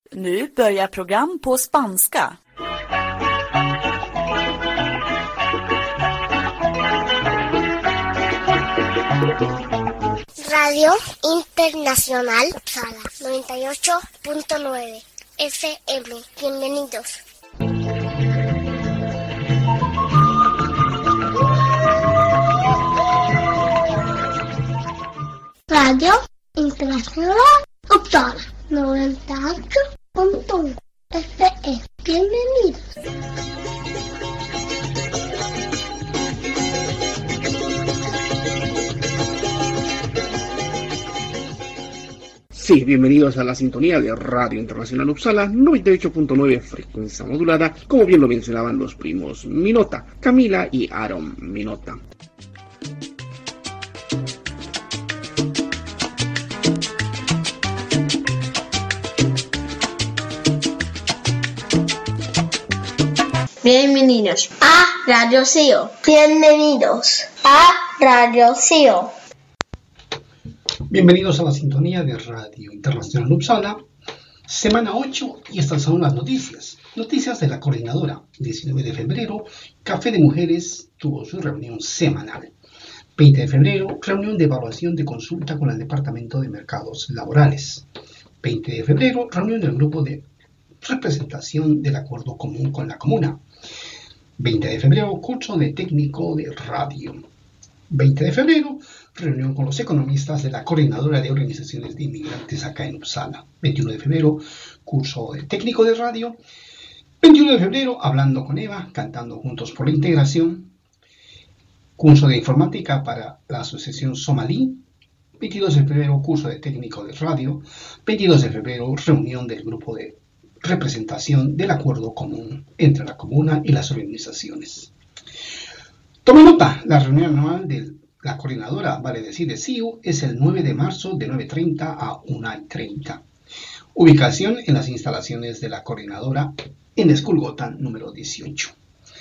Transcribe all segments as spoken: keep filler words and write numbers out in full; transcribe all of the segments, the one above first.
Nu börjar program på spanska. Radio Internacional Uppsala noventa y ocho punto nueve F M. Bienvenidos. Radio Internacional Uppsala noventa y ocho punto uno F M. Bienvenidos. Sí, bienvenidos a la sintonía de Radio Internacional Uppsala noventa y ocho punto nueve frecuencia modulada, como bien lo mencionaban los primos Minota, Camila y Aaron Minota. Bienvenidos a Radio SEO. Bienvenidos a Radio SEO. Bienvenidos a la sintonía de Radio Internacional Uppsala, semana ocho, y estas son las noticias. Noticias de la coordinadora. diecinueve de febrero, Café de Mujeres tuvo su reunión semanal. veinte de febrero, reunión de evaluación de consulta con el Departamento de Mercados Laborales. veinte de febrero, reunión del grupo de representación del acuerdo común con la comuna. veinte de febrero, curso de técnico de radio. veinte de febrero, reunión con los economistas de la Coordinadora de Organizaciones de Inmigrantes acá en Uppsala. veintiuno de febrero, curso de técnico de radio. veintiuno de febrero, hablando con Eva, cantando juntos por la integración. Curso de informática para la Asociación Somalí. veintidós de febrero, curso de técnico de radio. veintidós de febrero, reunión del grupo de representación del acuerdo común entre la comuna y las organizaciones. Tome nota, la reunión anual de la coordinadora, vale decir de S I U, es el nueve de marzo de nueve y treinta a una y treinta. Ubicación en las instalaciones de la coordinadora en Skulgatan número dieciocho.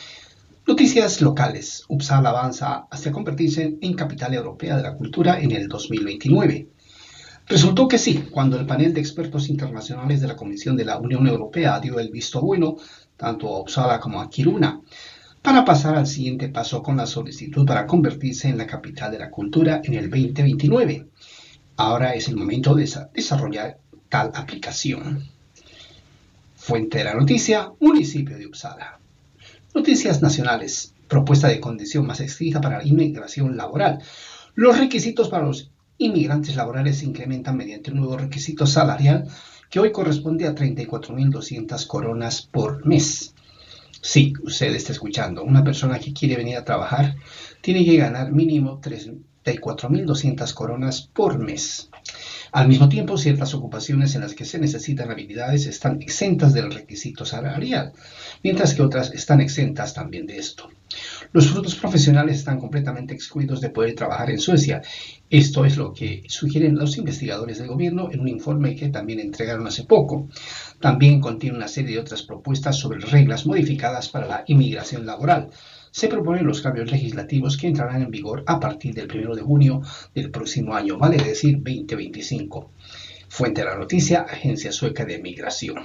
Noticias locales. Uppsala avanza hacia convertirse en capital europea de la cultura en el dos mil veintinueve. Resultó que sí, cuando el panel de expertos internacionales de la Comisión de la Unión Europea dio el visto bueno, tanto a Uppsala como a Kiruna, para pasar al siguiente paso con la solicitud para convertirse en la capital de la cultura en el veinte veintinueve. Ahora es el momento de desarrollar tal aplicación. Fuente de la noticia, municipio de Uppsala. Noticias nacionales. Propuesta de condición más estricta para la inmigración laboral. Los requisitos para los inmigrantes laborales se incrementan mediante un nuevo requisito salarial que hoy corresponde a treinta y cuatro mil doscientas coronas por mes. Sí, usted está escuchando. Una persona que quiere venir a trabajar tiene que ganar mínimo treinta y cuatro mil doscientas coronas por mes. Al mismo tiempo, ciertas ocupaciones en las que se necesitan habilidades están exentas del requisito salarial, mientras que otras están exentas también de esto. Los frutos profesionales están completamente excluidos de poder trabajar en Suecia. Esto es lo que sugieren los investigadores del gobierno en un informe que también entregaron hace poco. También contiene una serie de otras propuestas sobre reglas modificadas para la inmigración laboral. Se proponen los cambios legislativos que entrarán en vigor a partir del primero de junio del próximo año, vale decir veinte veinticinco. Fuente de la noticia, Agencia Sueca de Migración.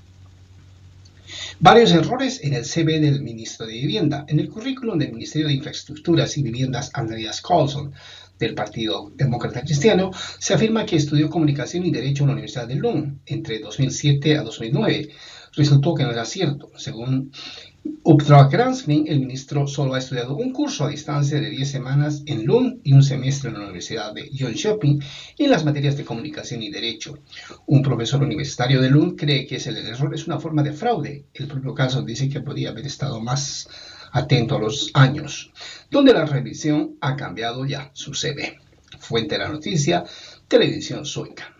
Varios errores en el C V del ministro de Vivienda. En el currículum del Ministerio de Infraestructuras y Viviendas, Andreas Karlsson, del Partido Demócrata Cristiano, se afirma que estudió Comunicación y Derecho en la Universidad de Lund entre dos mil siete a dos mil nueve. Resultó que no era cierto. Según Uppdrag Granskning, el ministro solo ha estudiado un curso a distancia de diez semanas en Lund y un semestre en la Universidad de Jönköping en las materias de Comunicación y Derecho. Un profesor universitario de Lund cree que ese error es una forma de fraude. El propio caso dice que podría haber estado más atento a los años, donde la revisión ha cambiado ya su C V. Fuente de la noticia, Televisión Sueca.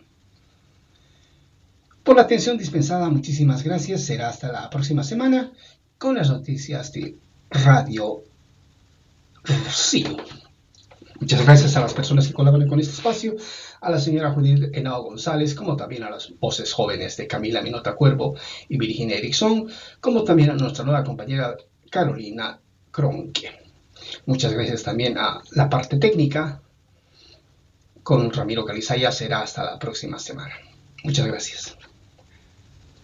Por la atención dispensada, muchísimas gracias. Será hasta la próxima semana con las noticias de Radio Sí. Muchas gracias a las personas que colaboran con este espacio, a la señora Judith Henao González, como también a las voces jóvenes de Camila Minota Cuervo y Virginia Erickson, como también a nuestra nueva compañera Carolina Kronke. Muchas gracias también a la parte técnica con Ramiro Calizaya. Será hasta la próxima semana. Muchas gracias.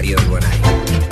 Radio Guanay.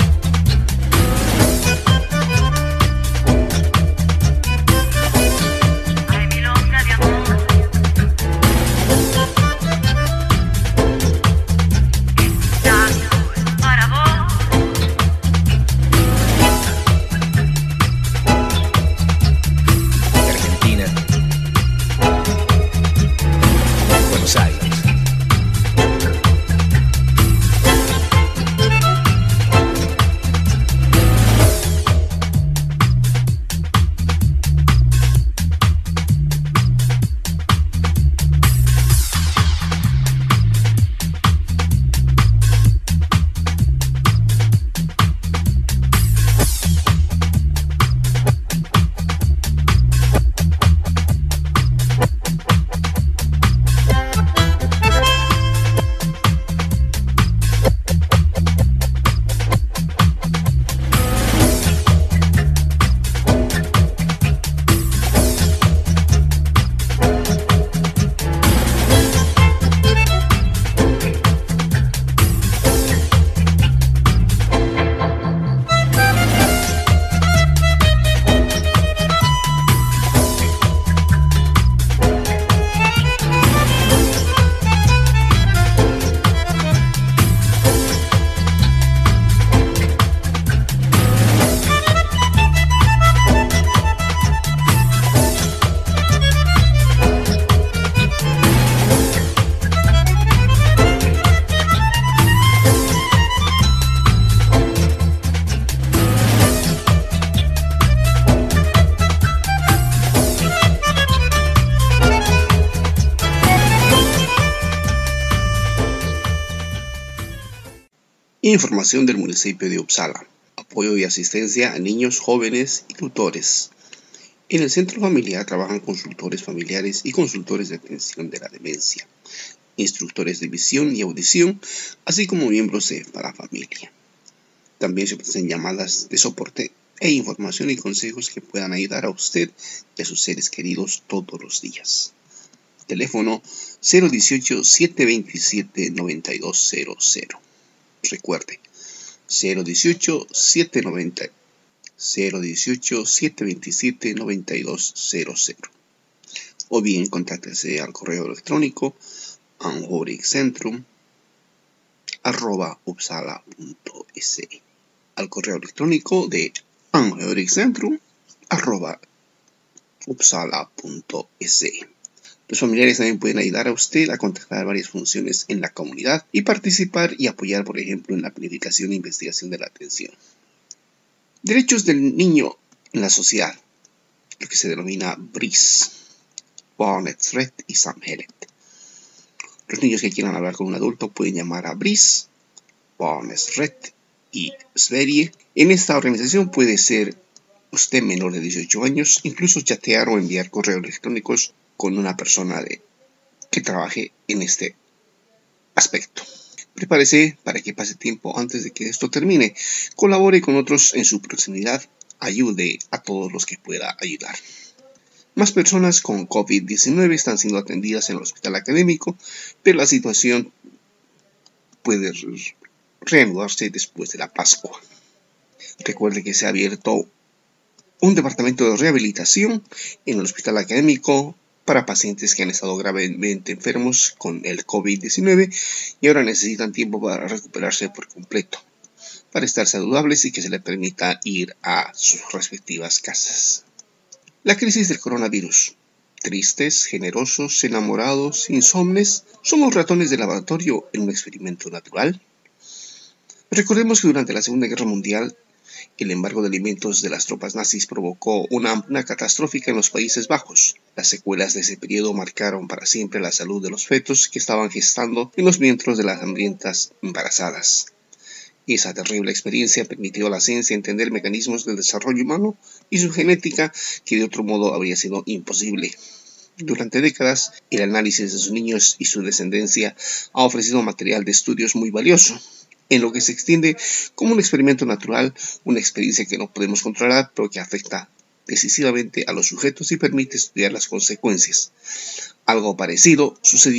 Información del municipio de Uppsala. Apoyo y asistencia a niños, jóvenes y tutores. En el centro familiar trabajan consultores familiares y consultores de atención de la demencia, instructores de visión y audición, así como miembros de la familia. También se ofrecen llamadas de soporte e información y consejos que puedan ayudar a usted y a sus seres queridos todos los días. Teléfono cero dieciocho, siete veintisiete, noventa y dos cero cero. Recuerde, cero dieciocho, siete noventa, cero dieciocho, siete veintisiete, noventa y dos cero cero. O bien contáctese al correo electrónico anhörigcentrum arroba uppsala punto se. Al correo electrónico de anhörigcentrum arroba uppsala punto se. Los familiares también pueden ayudar a usted a contactar varias funciones en la comunidad y participar y apoyar, por ejemplo, en la planificación e investigación de la atención. Derechos del niño en la sociedad, lo que se denomina B R I S, Barnets Rätt i Samhället. Los niños que quieran hablar con un adulto pueden llamar a B R I S, Barnets Rätt i Sverige. En esta organización puede ser usted menor de dieciocho años, incluso chatear o enviar correos electrónicos con una persona de, que trabaje en este aspecto. Prepárese para que pase tiempo antes de que esto termine. Colabore con otros en su proximidad. Ayude a todos los que pueda ayudar. Más personas con COVID diecinueve están siendo atendidas en el hospital académico, pero la situación puede reanudarse después de la Pascua. Recuerde que se ha abierto un departamento de rehabilitación en el hospital académico para pacientes que han estado gravemente enfermos con el COVID diecinueve y ahora necesitan tiempo para recuperarse por completo, para estar saludables y que se les permita ir a sus respectivas casas. La crisis del coronavirus. Tristes, generosos, enamorados, insomnes, ¿somos ratones de laboratorio en un experimento natural? Recordemos que durante la Segunda Guerra Mundial, el embargo de alimentos de las tropas nazis provocó una hambruna catastrófica en los Países Bajos. Las secuelas de ese periodo marcaron para siempre la salud de los fetos que estaban gestando en los vientres de las hambrientas embarazadas. Esa terrible experiencia permitió a la ciencia entender mecanismos del desarrollo humano y su genética que de otro modo habría sido imposible. Durante décadas, el análisis de sus niños y su descendencia ha ofrecido material de estudios muy valioso, en lo que se extiende como un experimento natural, una experiencia que no podemos controlar, pero que afecta decisivamente a los sujetos y permite estudiar las consecuencias. Algo parecido sucedió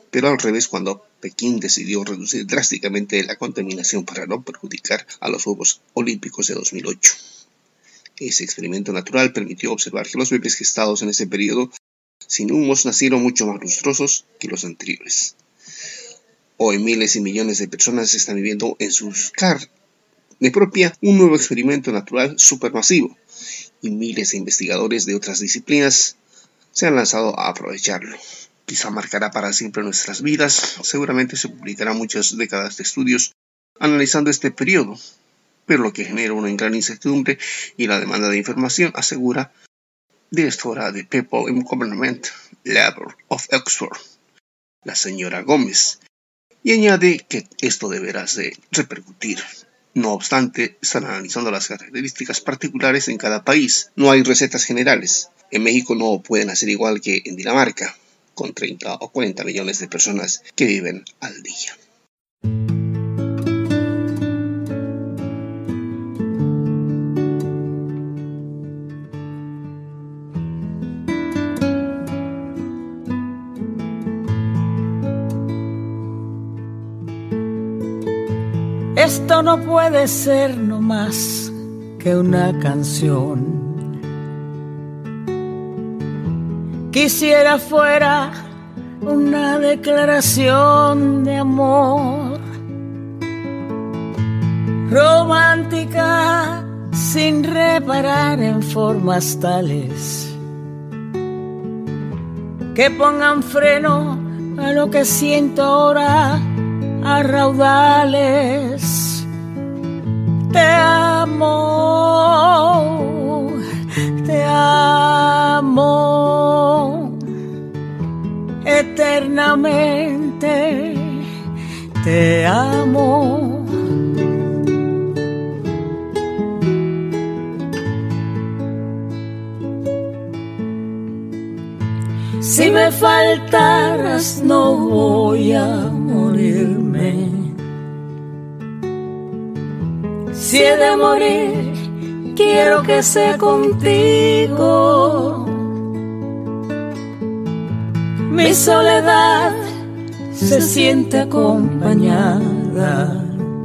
pero al revés cuando Pekín decidió reducir drásticamente la contaminación para no perjudicar a los Juegos Olímpicos de dos mil ocho. Ese experimento natural permitió observar que los bebés gestados en ese periodo sin humos nacieron mucho más lustrosos que los anteriores. Hoy miles y millones de personas están viviendo en sus carnes propia un nuevo experimento natural supermasivo, y miles de investigadores de otras disciplinas se han lanzado a aprovecharlo. Quizá marcará para siempre nuestras vidas. Seguramente se publicarán muchas décadas de estudios analizando este periodo, pero lo que genera una gran incertidumbre y la demanda de información, asegura directora de People in Government Lab of Oxford, la señora Gómez, y añade que esto deberá de repercutir. No obstante, están analizando las características particulares en cada país. No hay recetas generales. En México no pueden hacer igual que en Dinamarca, con treinta o cuarenta millones de personas que viven al día. Esto no puede ser no más que una canción. Quisiera fuera una declaración de amor, romántica sin reparar en formas tales que pongan freno a lo que siento ahora a raudales. Te amo, te amo eternamente, te amo. Si me faltaras no voy a morirme. Si he de morir, quiero que sea contigo. Mi soledad se siente acompañada.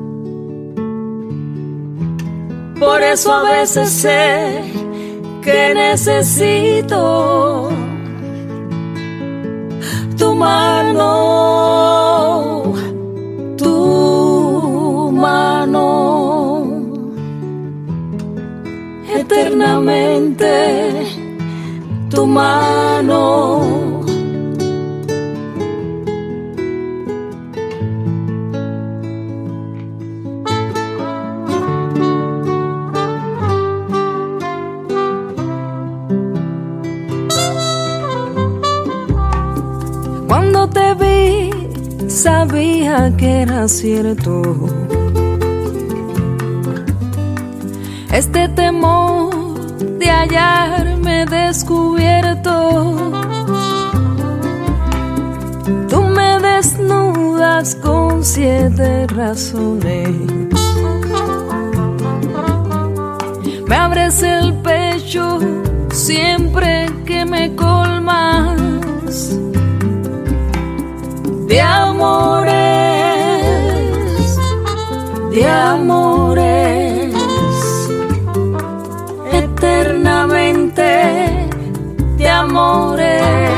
Por eso a veces sé que necesito tu mano, tu mano, eternamente tu mano. Cuando te vi, sabía que era cierto. Este temor de hallarme descubierto. Tú me desnudas con siete razones. Me abres el pecho siempre que me colmas de amores, de amores, eternamente de amores.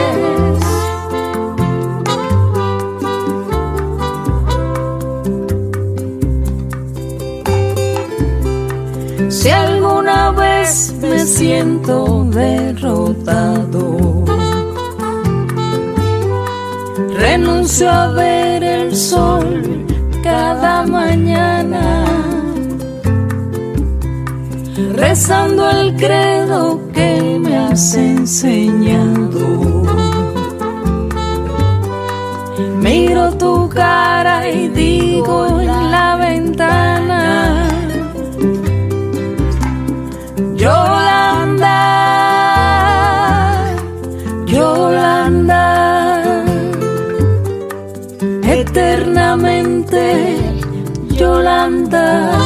Si alguna vez me siento derrotado, renuncio a ver el sol cada mañana, rezando el credo que me has enseñado. Miro tu cara y digo en la ventana: Yolanda, Yolanda, eternamente Yolanda,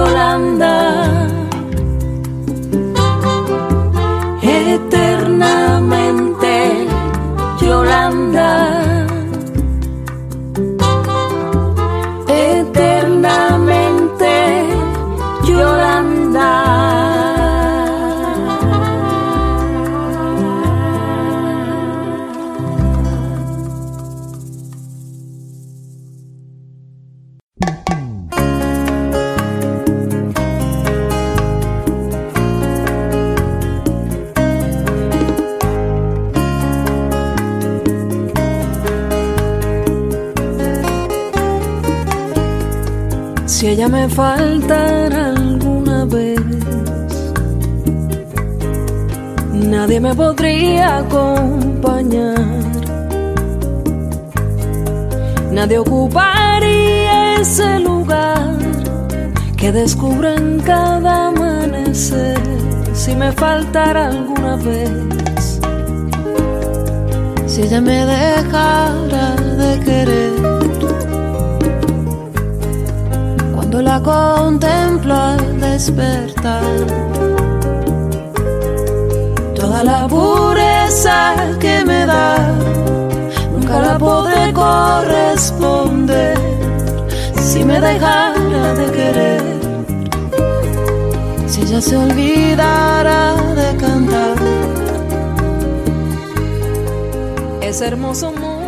Yolanda, eterna. Si ella me faltara alguna vez, nadie me podría acompañar, nadie ocuparía ese lugar que descubro en cada amanecer. Si me faltara alguna vez, si ella me dejara de querer, cuando la contemplo al despertar, toda la pureza que me da nunca la podré corresponder. Si me dejara de querer, si ella se olvidara de cantar ese hermoso mundo